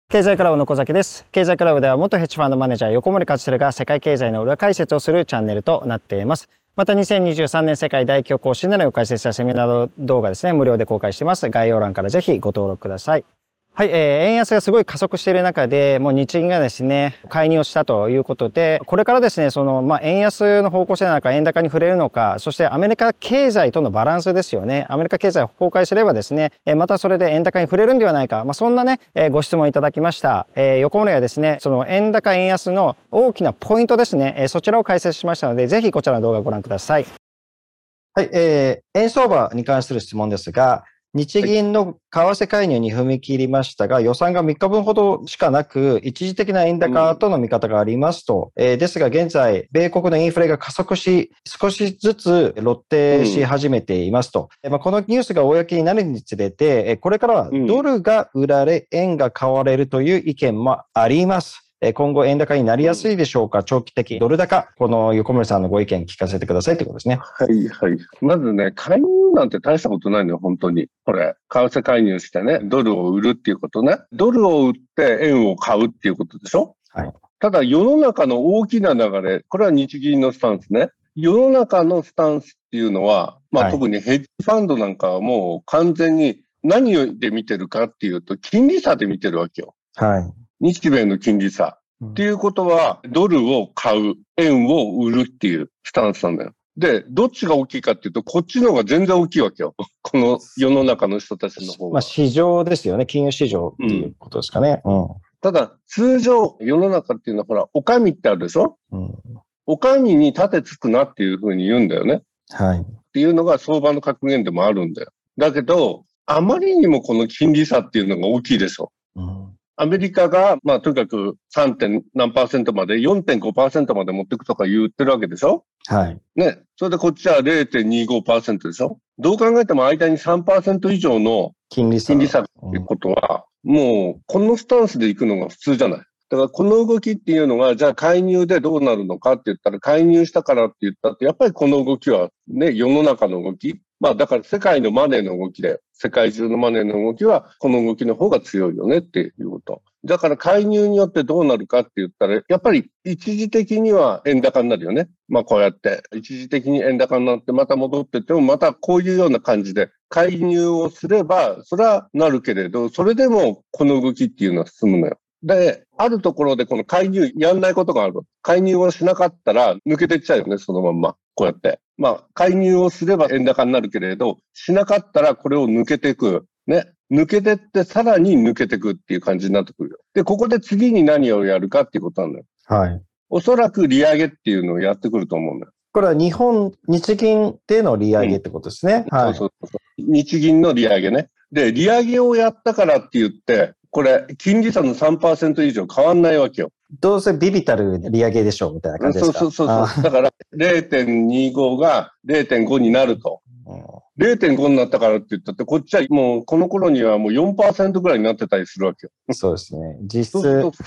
経済クラブの小崎です。経済クラブでは元ヘッジファンドマネージャー横森勝輝が世界経済の裏解説をするチャンネルとなっています。また2023年世界大恐慌シナリオを解説したセミナー動画ですね、無料で公開しています。概要欄からぜひご登録ください。はい、円安がすごい加速している中で、もう日銀がですね、介入をしたということで、これからですね、円安の方向性なのか、円高に触れるのか、そしてアメリカ経済とのバランスですよね。アメリカ経済が崩壊すればですね、またそれで円高に触れるんではないか、そんなね、ご質問いただきました。横森はですね、その円高円安の大きなポイントですね、そちらを解説しましたので、ぜひこちらの動画をご覧ください。はい、円相場に関する質問ですが、日銀の為替介入に踏み切りましたが、予算が3日分ほどしかなく、一時的な円高との見方がありますと。ですが現在、米国のインフレが加速し、少しずつ露呈し始めていますと。このニュースが公になるにつれて、これからはドルが売られ、円が買われるという意見もあります。今後円高になりやすいでしょうか、長期的ドル高。この横森さんのご意見聞かせてくださいということですね。 はいはい。まずね、介入なんて大したことないのよ、本当に。これ、為替介入してね、ドルを売るっていうことね。ドルを売って円を買うっていうことでしょ？はい。ただ世の中の大きな流れ、これは日銀のスタンスね。世の中のスタンスっていうのは、特にヘッジファンドなんかはもう完全に何で見てるかっていうと、金利差で見てるわけよ。はい。日米の金利差。っていうことは、ドルを買う、円を売るっていうスタンスなんだよ。で、どっちが大きいかっていうと、こっちの方が全然大きいわけよ。この世の中の人たちの方が。 市場ですよね。金融市場っていうことですかね。 ただ、通常、世の中っていうのは、ほら、お上ってあるでしょ？お上に盾つくなっていうふうに言うんだよね。はい。っていうのが相場の格言でもあるんだよ。だけど、あまりにもこの金利差っていうのが大きいでしょ。アメリカが、とにかく 3. 何%まで、4.5% まで持っていくとか言ってるわけでしょ？はい。ね。それでこっちは 0.25% でしょ？どう考えても間に 3% 以上の金利差っていうことは、もう、このスタンスで行くのが普通じゃない。だからこの動きっていうのが、じゃあ介入でどうなるのかって言ったら、介入したからって言ったって、やっぱりこの動きはね、世の中の動き。だから世界のマネーの動きで、世界中のマネーの動きは、この動きの方が強いよねっていうこと。だから介入によってどうなるかって言ったら、やっぱり一時的には円高になるよね。こうやって、一時的に円高になってまた戻ってっても、またこういうような感じで、介入をすれば、それはなるけれど、それでもこの動きっていうのは進むのよ。で、あるところでこの介入やんないことがある。介入をしなかったら抜けてっちゃうよね、そのまんま。こうやって。介入をすれば円高になるけれど、しなかったらこれを抜けていく。ね。抜けてってさらに抜けていくっていう感じになってくるよ。で、ここで次に何をやるかっていうことなんだよ。はい。おそらく利上げっていうのをやってくると思うんだよ。 これは日銀での利上げってことですね。はい。 そう。日銀の利上げね。で、利上げをやったからって言って、これ、金利差の 3% 以上変わんないわけよ。 どうせビビたる利上げでしょうみたいな感じですか？ そう。だから、0.25 が 0.5 になると。0.5 になったからって言ったって、こっちはもう、この頃にはもう 4% ぐらいになってたりするわけよ。 そうですね。実質。 そうすると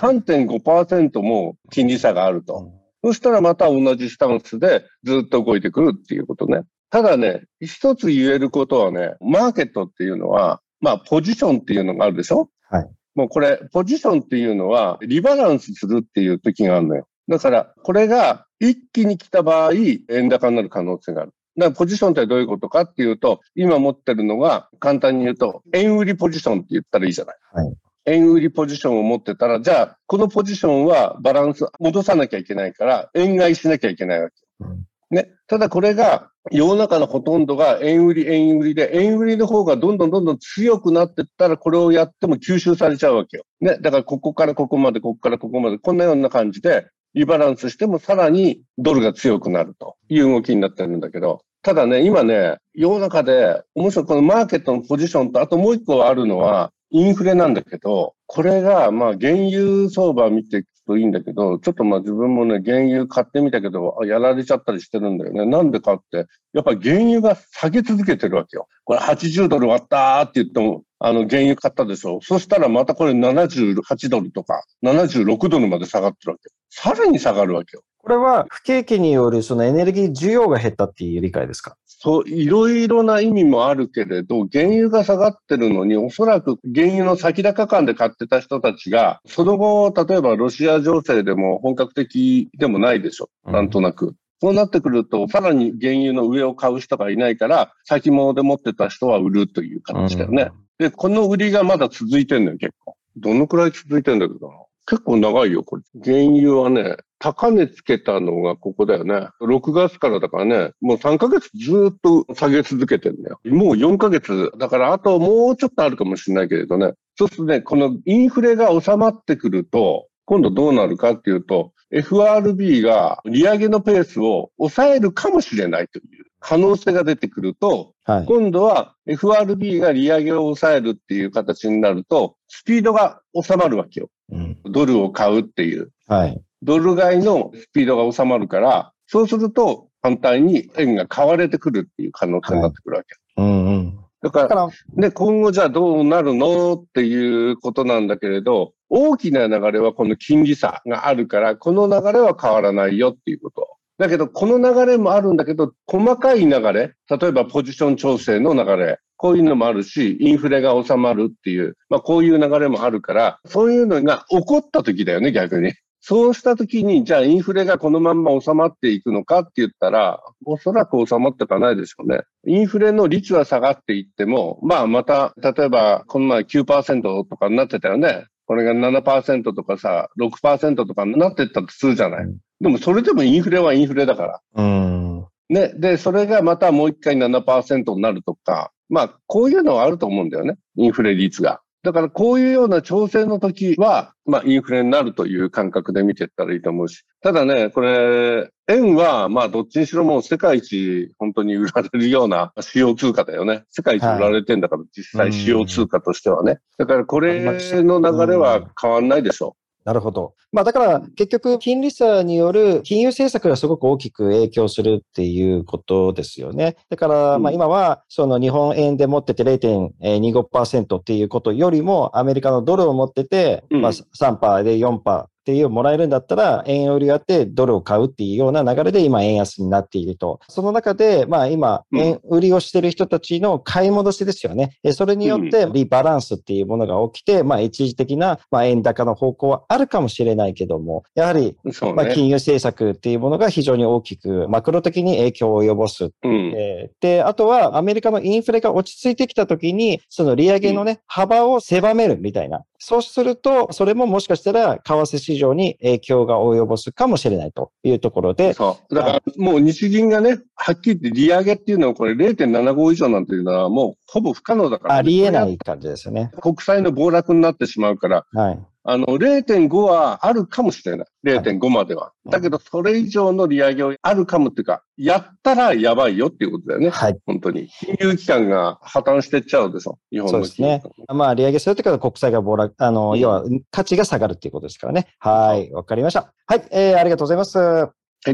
3.5% も金利差があると。そしたらまた同じスタンスでずっと動いてくるっていうことね。ただね、一つ言えることはね、マーケットっていうのは、ポジションっていうのがあるでしょ？はい。もうこれ、ポジションっていうのは、リバランスするっていう時があるのよ。だから、これが一気に来た場合、円高になる可能性がある。だからポジションってどういうことかっていうと、今持ってるのが、簡単に言うと、円売りポジションって言ったらいいじゃない。はい。円売りポジションを持ってたら、じゃあ、このポジションはバランス戻さなきゃいけないから、円買いしなきゃいけないわけ。ね。ただこれが、世の中のほとんどが円売りで、円売りの方がどんどん強くなっていったら、これをやっても吸収されちゃうわけよ。ね。だからここからここまで、ここからここまで、こんなような感じで、リバランスしてもさらにドルが強くなるという動きになってるんだけど、ただね、今ね、世の中で、面白いこのマーケットのポジションと、あともう一個あるのは、インフレなんだけど、これが、原油相場見ていくといいんだけど、ちょっと自分もね、原油買ってみたけど、やられちゃったりしてるんだよね。なんでかって、やっぱり原油が下げ続けてるわけよ。これ80ドル割ったって言っても、原油買ったでしょ。そしたらまたこれ78ドルとか、76ドルまで下がってるわけよ。さらに下がるわけよ。 これは不景気によるそのエネルギー需要が減ったっていう理解ですか？ そう、いろいろな意味もあるけれど、原油が下がってるのに、おそらく原油の先高感で買ってた人たちが、その後、例えばロシア情勢でも本格的でもないでしょ。なんとなく。そうなってくると、さらに原油の上を買う人がいないから、先物で持ってた人は売るという形だよね。で、この売りがまだ続いてんのよ、結構。どのくらい続いてんだけどな。結構長いよ、これ。原油はね、高値つけたのがここだよね。6月からだからね、もう3ヶ月ずっと下げ続けてんだよ。もう4ヶ月。だからあともうちょっとあるかもしれないけれどね。そうするとね、このインフレが収まってくると、今度どうなるかっていうと、FRB が利上げのペースを抑えるかもしれないという可能性が出てくると、今度は FRB が利上げを抑えるっていう形になると、スピードが収まるわけよ。ドルを買うっていう。ドル買いのスピードが収まるから、そうすると反対に円が買われてくるっていう可能性になってくるわけ。だから、ね、今後じゃあどうなるのっていうことなんだけれど、大きな流れはこの金利差があるから、この流れは変わらないよっていうこと。だけど、この流れもあるんだけど、細かい流れ、例えばポジション調整の流れ、こういうのもあるし、インフレが収まるっていう、こういう流れもあるから、そういうのが起こった時だよね、逆に。そうした時に、じゃあインフレがこのまんま収まっていくのかって言ったら、おそらく収まっていかないでしょうね。インフレの率は下がっていっても、また、例えば、この前 9% とかになってたよね。これが 7% とかさ、6% とかになっていったとするじゃない。でもそれでもインフレはインフレだから。ね。で、それがまたもう一回 7% になるとか、こういうのはあると思うんだよね。インフレ率が。だからこういうような調整の時は、インフレになるという感覚で見ていったらいいと思うし。ただね、これ、円は、どっちにしろもう世界一本当に売られるような主要通貨だよね。世界一売られてんだから、実際主要通貨としてはね。だからこれの流れは変わんないでしょう。 なるほど。だから結局金利差による金融政策がすごく大きく影響するっていうことですよね。だから今はその日本円で持ってて 0.25% っていうことよりもアメリカのドルを持ってて3% で 4%っていうもらえるんだったら円売りやってドルを買うっていうような流れで今円安になっていると。その中で今円売りをしている人たちの買い戻しですよね。それによってリバランスっていうものが起きて一時的な円高の方向はあるかもしれないけども、やはり金融政策っていうものが非常に大きくマクロ的に影響を及ぼす。で、あとはアメリカのインフレが落ち着いてきた時にその利上げのね幅を狭めるみたいな。そうすると、それももしかしたら、為替市場に影響が及ぼすかもしれないというところで。 そう。だから、もう日銀がね、はっきり言って利上げっていうのは、これ 0.75 以上なんていうのは、もうほぼ不可能だから、 ありえない感じですよね。 国債の暴落になってしまうから、0.5 はあるかもしれない。0.5 までは。だけど、それ以上の利上げをあるかもっていうか、やったらやばいよっていうことだよね。本当に。金融機関が破綻していっちゃうでしょ。日本の。そうですね。利上げするときは国債が暴落、要は価値が下がるっていうことですからね。はい。わかりました。はい。ありがとうございます。はい。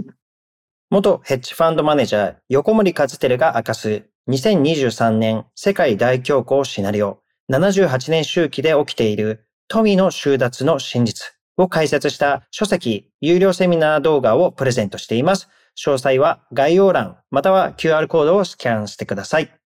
元ヘッジファンドマネージャー、横森和輝が明かす2023年世界大恐慌シナリオ、78年周期で起きている富の収奪の真実を解説した書籍、有料セミナー動画をプレゼントしています。詳細は概要欄または QR コードをスキャンしてください。